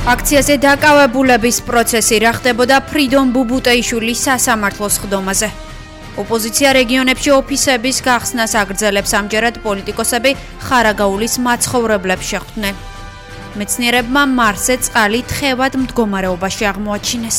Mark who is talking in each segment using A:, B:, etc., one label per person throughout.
A: აქციაზე დაკავებულების პროცესი რა ხდებოდა ფრიდონ ბუბუტეიშვილის სასამართლოს ხდომაზე. ოპოზიცია რეგიონებში ოფისების გახსნას აგრძელებს, ამჯერად პოლიტიკოსები ხარაგაულის მაცხოვრებლებს შეხვდნენ. მეცნიერებმა მარსზე წყალი თხევად მდგომარეობაში აღმოაჩინეს.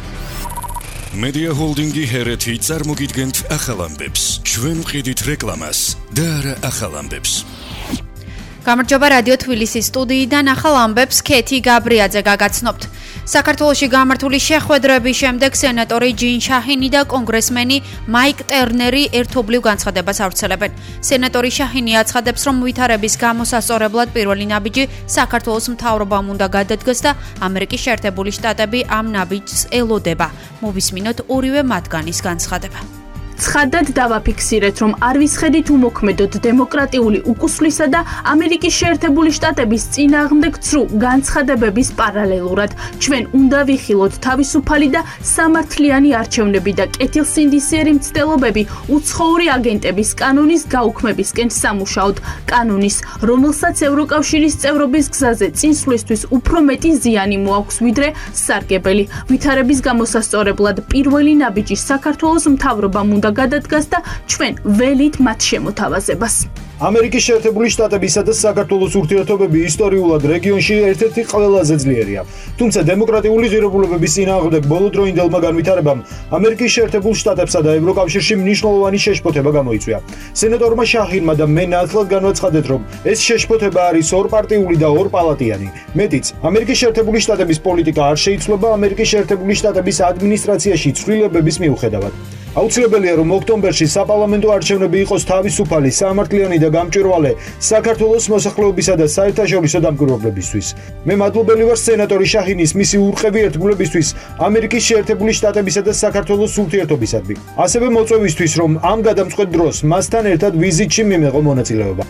B: Media Holdingi ჰერეთი წარმოგიდგენთ ახალ ამბებს. ჩვენ ვყიდით რეკლამას და არა ახალ ამბებს.
A: გამარჯობა რადიო თბილისის სტუდიიდან ახალ ამბებს ქეთი გაბრიაძე გაგაცნობთ. საქართველოში გამართული შეხვედრების შემდეგ სენატორი ჯინ შაჰინი და კონგრესმენი მაიკ ტერნერი ერთობლივ განცხადებას ავრცელებენ. სენატორი შაჰინი აცხადებს, რომ ვითარების გამოსასწორებლად პირველი ნაბიჯი საქართველოს მთავრობამ უნდა გადადგეს და ამერიკის შეერთებული შტატები ამ ნაბიჯს ელოდება. მოვისმინოთ ორივე მათგანის განცხადება.
C: ცხადად დავაფიქსირეთ, რომ არ ვისხედით უმოქმედოდ დემოკრატიული უკუსვლისა და ამერიკის შეერთებული შტატების წინააღმდეგ ცრუ განცხადებების პარალელურად. ჩვენ უნდა ვიხილოთ თავისუფალი და სამართლიანი არჩევნები და კეთილსინდისიერი მცდელობები უცხოური აგენტების კანონის გაუქმებისკენ სამუშაოდ. კანონის, რომელსაც ევროკავშირის წევრობის გზაზე წინსვლისთვის უფრო მეტი ზიანი მოაქვს ვიდრე სარგებელი. ვითარების გამოსასწორებლად პირველი ნაბიჯი საქართველოს მთავრობამ უნდა გადადგას და ჩვენ ველით მათ შემოთავაზებას.
D: ამერიკის შეერთებული შტატებისა და საქართველოს ურთიერთობები ისტორიულად რეგიონში ერთ-ერთი ყველაზე ძლიერია. თუმცა დემოკრატიული ღირებულებების წინააღმდეგ ბოლოდროინდელმა განვითარებამ ამერიკის შეერთებულ შტატებსა და ევროკავშირში მნიშვნელოვანი შეშფოთება გამოიწვია. სენატორმა შაჰინმა და მე ნათლად განაცხადეთ, რომ ეს შეშფოთება არის ორპარტიული და ორპალატიანი. მეტიც, ამერიკის შეერთებული შტატების პოლიტიკა არ შეიცვლება ამერიკის შეერთებული შტატების ადმინისტრაციაში ცვლილებების მიუხედავად. აუცილებელია, რომ ოქტომბერში საპარლამენტო არჩევნები იყოს თავისუფალი, სამართლიანი და გამჭვირვალე საქართველოს მოსახლეობისა და საერთაშორისო დამკვირვებლებისთვის. მე მადლობელი ვარ სენატორი შაჰინის მისი ურყევი ერთგულებისთვის ამერიკის შეერთებული შტატებისა და საქართველოს ურთიერთობისადმი. ასევე მოწვევისთვის, რომ ამ გადამწყვეტ დროს მასთან ერთად ვიზიტში მიიღო მონაწილეობა.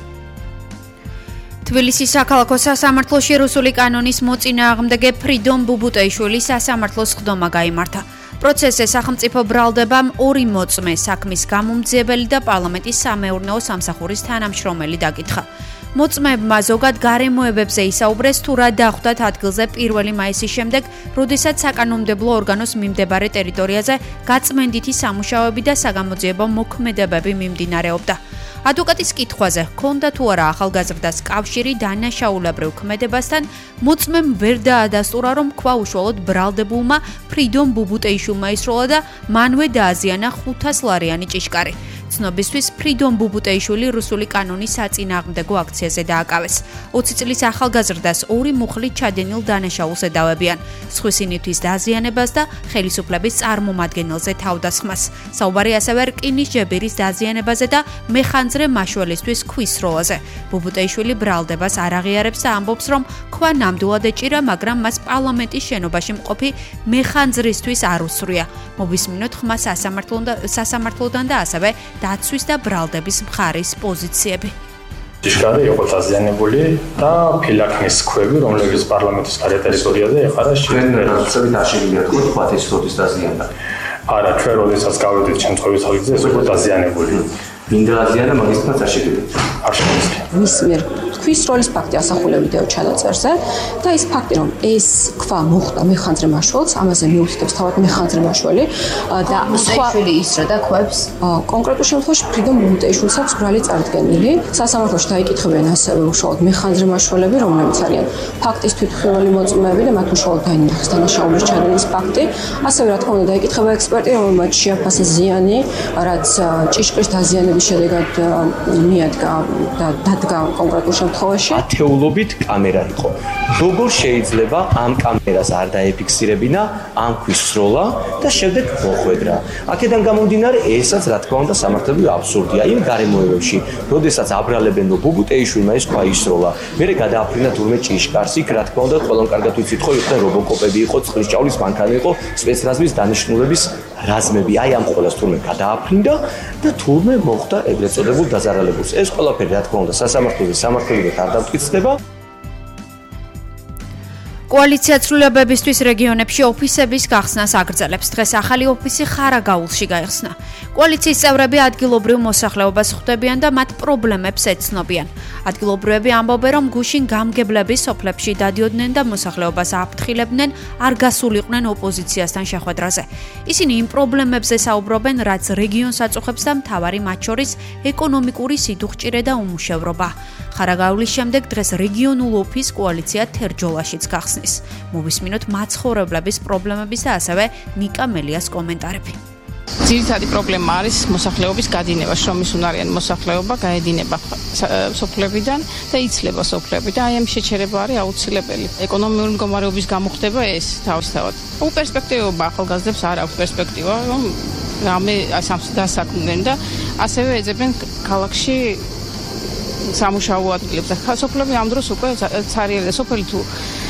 A: თბილისის საქალაქო სასამართლოში რუსული კანონის მოწინააღმდეგე ფრიდონ ბუბუტეიშვილის სასამართლოს ხდომა გაიმართა. პროცესზე სახელმწიფო ბრალდებამ ორი მოწმე, საქმის გამომძიებელი და პარლამენტის სამეურნეო სამსახურის თანამშრომელი დაკითხა. მოწმეებმა ზოგად გარემოებებზე ისაუბრეს, თუ რა დახვდათ ადგილზე 1 მაისის შემდეგ, როდესაც საკანონმდებლო ორგანოს მიმდებარე ტერიტორიაზე გაწმენდითი სამუშაოები და საგამოძიებო მოქმედებები მიმდინარეობდა. ადვოკატის კითხვაზე, ჰქონდა თუ არა ახალგაზრდას კავშირი დანაშაულებრივ ქმედებასთან, მოწმემ ვერ დაადასტურა, რომ ქვა უშუალოდ ბრალდებულმა ფრიდონ ბუბუტეიშვილმა ისროლა და მანვე დააზიანა 500 ლარიანი ჭიშკარი. ცნობისთვის, ფრიდონ ბუბუტეიშვილი რუსული კანონის საწინააღმდეგო აქციაზე დააკავეს. 20 წლის ახალგაზრდას ორი მუხლით ჩადენილ დანაშაულს ედავებიან, სხვისინთვის დაზიანებას და ხელისუფლების წარმომადგენელზე თავდასხმას. საუბარი ასევე რკინის ჯებირის დაზიანებაზე და მეხანძრე მაშველისთვის ქვის როლაზე. ბუბუტეიშვილი ბრალდებას არ აღიარებს და ამბობს, რომ ქვა ნამდვილად ეჭირა, მაგრამ მას პარლამენტის შენობაში მყოფი მეხანძრისთვის არ უსვრია. მოვისმინოთ ხმა სასამართლოდან და ასევე დაცვის და ბრალდების მხარის პოზიციები.
E: ჭიშკარი იყო დაზიანებული და ფილაქნის ქვები, რომლებიც პარლამენტის გარე ტერიტორიაზე ეყარა
F: ჩვენ დაშენილია თქო თქვა ეს როდის დაზიანდა.
E: არა, ჩვენ როდესაც გავედით ჩემწყობის ხალხზე ეს იყო დაზიანებული.
F: ვინ დააზიანა მაგისთან დაშენილი.
E: არ შემიძლია.
G: მის მიერ ქვის როლის ფაქტი ასახულია ვიდეო ჩანაწერზე და ის ფაქტი, რომ ეს ქვა მოხვდა მეხანძრე მაშველს, ამაზე მიუთითებს თავად მეხანძრე მაშველი და სხვა
H: ისრა და ქვებს
G: კონკრეტულ შემთხვევაში ფრიდონ ბუბუტეიშვილს აქვს ბრალი წარდგენილი. სასამართლოში დაიკითხებიან ასევე უშუალოდ მეხანძრე მაშველები, რომლებიც არიან ფაქტის თვითმხილველი მოწმეები და მათ უშუალოდ დაინახეს დანაშაულის ჩადენის ფაქტი. ასევე რა თქმა უნდა დაიკითხება ექსპერტი, რომელმაც შეაფასა ზიანი, რაც ჭიშკრის დაზიანების შედეგად მიადგა და დადგა კონკრეტულ შემთხვევაში.
F: ათეულობით კამერა იყო. როგორ შეიძლება ამ კამერას არ დაეფიქსირებინა ამ ქვის სროლა და შემდეგ მოხვედრა? აქედან გამომდინარე, ესაც რა თქმა უნდა სამართლებრივ აბსურდია იმ გარემოებებში, როდესაც აბრალებენ, რომ ბუბუტეიშვილმა ეს ქვა ისროლა, მერე გადააფრინა თურმე ჭიშკარს, იქ რა თქმა უნდა ყველამ კარგად ვიცით, ხო იყო რობოკოპები, იყო წყლის ჭავლის მანქანა, იყო სპეცრაზმის დანიშნულების რაზმები, აი ამ ყველას თურმე გადააფრინდა და თურმე მოხდა ეგრეთ წოდებულ დაზარალებულს. ეს ყველაფერი რა თქმა უნდა სასამართლოების სამართლებრივად არ დამტკიცდება.
A: კოალიცია ცვლილებებისთვის რეგიონებში ოფისების გახსნას აგრძელებს. დღეს ახალი ოფისი ხარაგაულში გაიხსნა. კოალიციის წევრები ადგილობრივ მოსახლეობას ხვდებიან და მათ პრობლემებს ეცნობიან. ადგილობრივები ამბობენ, რომ გუშინ გამგებლები სოფლებში დადიოდნენ და მოსახლეობას აფრთხილებდნენ, არ გასულიყვნენ ოპოზიციასთან შეხვედრაზე. ისინი იმ პრობლემებზე საუბრობენ, რაც რეგიონს აწუხებს და მთავარი მათ შორის ეკონომიკური სიდუხჭირე და უმუშევრობა. ხარაგაულის შემდეგ დღეს რეგიონულ ოფისს კოალიცია თერჯოლაშიც გახსნის. მოვისმინოთ მაცხოვრებლების პრობლემების და ასევე ნიკა მელიას კომენტარები.
H: ძირითადი პრობლემა არის მოსახლეობის გადინება, შრომისუნარიანი მოსახლეობა გაედინება სოფლებიდან და იცლება სოფლები და აი ამ შეჩერება არის აუცილებელი. ეკონომიკური მდგომარეობის გამოხდება ეს თავისთავად. პერსპექტივა ახალგაზრდებს არ აქვს პერსპექტივა, რომ რამე დასაქმდნენ და ასევე ეძებენ ქალაქში სამუშაო ადგილებს. სოფლები ამ დროს უკვე ცარიელი და სოფელი თუ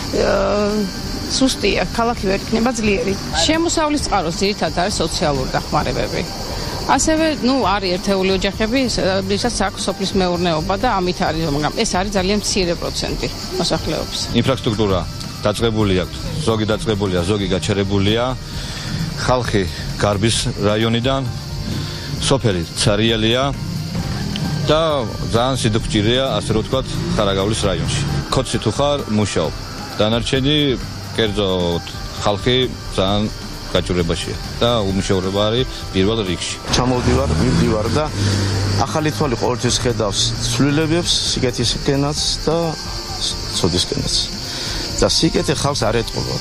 H: სუსტია, ქალაქი ვერ იქნება ძლიერი. შემოსავლის წყაროს ძირითადად არის სოციალური დახმარებები. ასევე, არის ერთეული ოჯახები, ვისაც აქვს სოფლის მეურნეობა და ამით არის, მაგრამ ეს არის ძალიან მცირე პროცენტი მოსახლეობის.
I: ინფრასტრუქტურა დაწყებული აქვს, ზოგი დაწყებულია, ზოგი გაჩერებულია. ხალხი გარბის რაიონიდან, სოფელი ცარიელია და ძალიან სიდუხჭირეა, ასე რომ ვთქვათ, ხარაგაულის რაიონში. ქოცი თუ ხარ, მუშაობ. დანარჩენი კერძოდ ხალხი ძალიან გაჭირებაშია და უმუშევრობა არის პირველ რიგში.
J: მივდივარ და ახალი თვალი ყოველთვის ხედავს ცვლილებებს, სიკეთისკენაც და ცოდისკენაც. და სიკეთე ხალხს არ ეტყობა.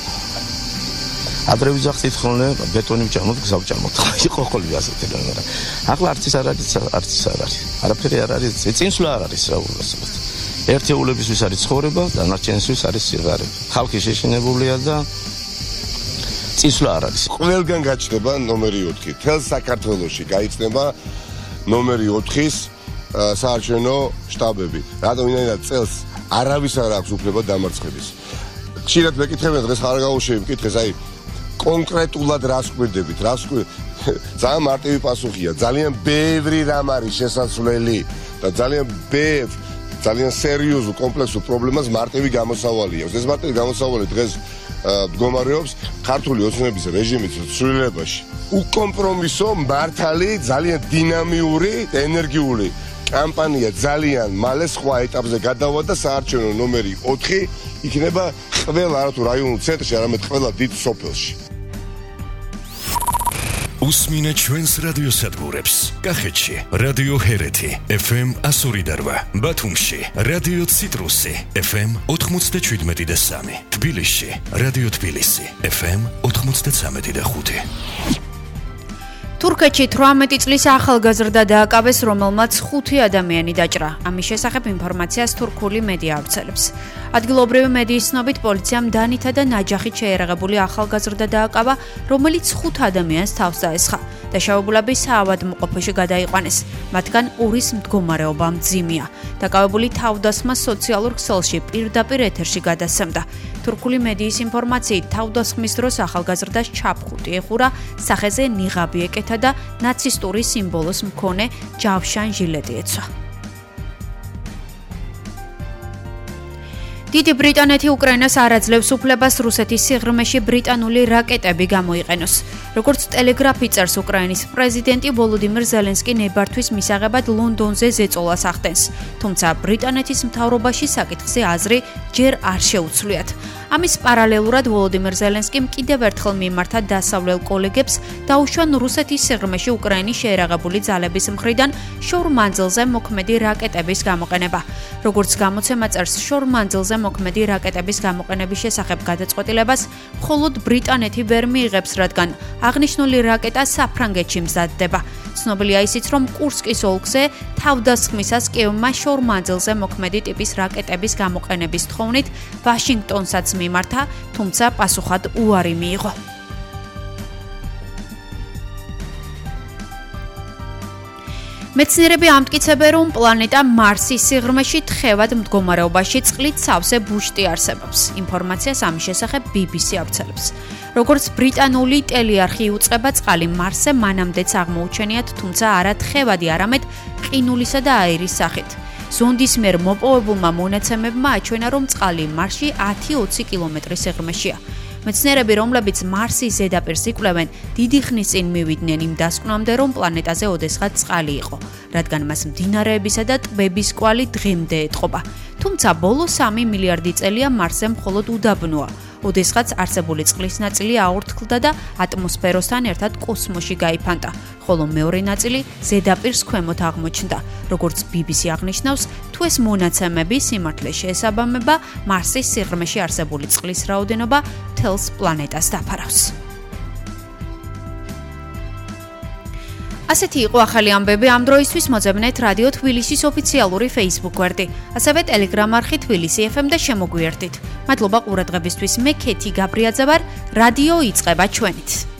J: ადრე ვიძახდით ხოლმე ბეტონი ვჭამოთ, გზა ვჭამოთ. იყო ხოლმე ასეთი რამე. ახლა არც ის არ არის. არაფერი არ არის, წინსვლა არ არის რა უბრალოდ. ერთეულებისთვის არის ცხოვრება, დანარჩენისთვის არის სიღარიბე. ხალხი შეშინებულია და წინსვლა არ არის.
K: ყველგან გაჩნდება ნომერი 4. თელ საქართველოში გაიხსნება ნომერი 4-ის საარჩევნო შტაბები. რატომ ინაირად წელს არავის არ აქვს უფლება დამარცხების. ხშირად მეკითხებიან დღეს ხარაგაულში მკითხეს, აი კონკრეტულად რას გვერდებით, ძალიან მარტივი პასუხია. ძალიან ბევრი რამ არის შესაძლებელი და ძალიან სერიოზულ კომპლექსურ პრობლემას მარტივი გამოსავალი აქვს. ეს მარტივი გამოსავალი დღეს მდგომარეობს ქართული ოცნების რეჟიმის ცვლილებაში. უკომპრომისო, მართალი, ძალიან დინამიური, ენერგიული კამპანია ძალიან მალე სხვა ეტაპზე გადავა და საარჩევნო ნომერი 4 იქნება ყველა არათუ რაიონულ ცენტრში, არამედ ყველა დიდ სოფელში.
B: უსმინეთ ჩვენს რადიოსადგურებს. კახეთში რადიო ჰერეთი FM 102, ბათუმში რადიო ციტრუსი FM 97.3, თბილისში რადიო თბილისი FM 93.5.
A: თურქეთში 18 წლის ახალგაზრდა დააკავეს, რომელმაც 5 ადამიანი დაჭრა. ამის შესახებ ინფორმაციას თურქული მედია ავრცელებს. ადგილობრივი მედიის ცნობით, პოლიციამ დანითა და ნაჯახით შეერაღებული ახალგაზრდა დააკავა, რომელიც 5 ადამიანს თავს დაესხა. დაშავებულები საავადმყოფოში გადაიყვანეს. მათგან 2-ის მდგომარეობა მძიმეა. დაკავებული თავდასხმა სოციალურ ქსელში პირდაპირ ეთერში გადასცემდა. თურქული მედიის ინფორმაციით, თავდასხმის დროს ახალგაზრდას ჩაფხუტი ეხურა, სახეზე ნიღაბი ეკეთა და ნაცისტური სიმბოლოს მქონე ჯავშან ჟილეტი ეცვა. დიდი ბრიტანეთი უკრაინას არ აძლევს უფლებას რუსეთის სიღრმეში ბრიტანული რაკეტები გამოიყენოს. როგორც ტელეგრაფი წერს, უკრაინის პრეზიდენტი ვოლოდიმირ ზელენსკი ნებართვის მისაღებად ლონდონზე ზეწოლას ახდენს. თუმცა ბრიტანეთის მთავრობაში საკითხზე აზრი ჯერ არ შეუცვლიათ. ამის პარალელურად ვოლოდიმირ ზელენსკიმ კიდევ ერთხელ მიმართა დასავლელ კოლეგებს დაუშვან რუსეთის სიღრმეში უკრაინის შეერაღებული ძალების მხრიდან შორ მანძილზე მოქმედი რაკეტების გამოყენება. როგორც გამოცემა წერს, შორ მანძილზე მოქმედი რაკეტების გამოყენების შესახებ გადაწყვეტილებას მხოლოდ ბრიტანეთი ვერ მიიღებს, რადგან აღნიშნული რაკეტა საფრანგეთში მზადდება. ცნობილია ისიც, რომ კურსკის ოლქზე თავდასხმისას კიევმა შორ მანძილზე მოქმედი ტიპის რაკეტების გამოყენების თხოვნით ვაშინგტონსაც მიმართა, თუმცა პასუხად უარი მიიღო. მეცნიერები ამტკიცებენ, რომ პლანეტა მარსის სიღრმეში თხევად მდგომარეობაში წყლით სავსე ბუშტი არსებობს. ინფორმაციას ამის შესახებ BBC ავრცელებს. როგორც ბრიტანული ტელეარხი იუწყება, წყალი მარსზე მანამდეც აღმოუჩენიათ, თუმცა არა თხევადი, არამედ ყინულისა და აირის სახით. ზონდის მიერ მოპოვებულმა მონაცემებმა აჩვენა, რომ წყალი მარსში 10-20 კილომეტრის სიღრმეშია. მეცნიერები, რომლებიც მარსის ზედაპირს იკვლევენ, დიდი ხნის წინ მივიდნენ იმ დასკვნამდე, რომ პლანეტაზე ოდესღაც წყალი იყო, რადგან მას მდინარეებისა და ტბების კვალი დღემდე ეტყობა. თუმცა ბოლო 3 მილიარდი წელია მარსზე მხოლოდ უდაბნოა. ოდესღაც არსებული წყლის ნაწილი აორთქლდა და ატმოსფეროსთან ერთად კოსმოსში გაიფანტა, ხოლო მეორე ნაწილი ზედაპირს ქვემოთ აღმოჩნდა. როგორც BBC აღნიშნავს, თუ ეს მონაცემები სიმართლეს შეესაბამება, მარსის სიღრმეში არსებული წყლის რაოდენობა მთელს პლანეტას დაფარავს. ასეთი იყო ახალი ამბები ამ დროისთვის მოძებნეთ რადიო თბილისის ოფიციალური Facebook გვერდი, ასევე Telegram არხი თბილისი FM და შემოგვიერთდით. მადლობა ყურადღებისთვის. მე ქეთი გაბრიაძე ვარ, რადიო იწყება ჩვენით.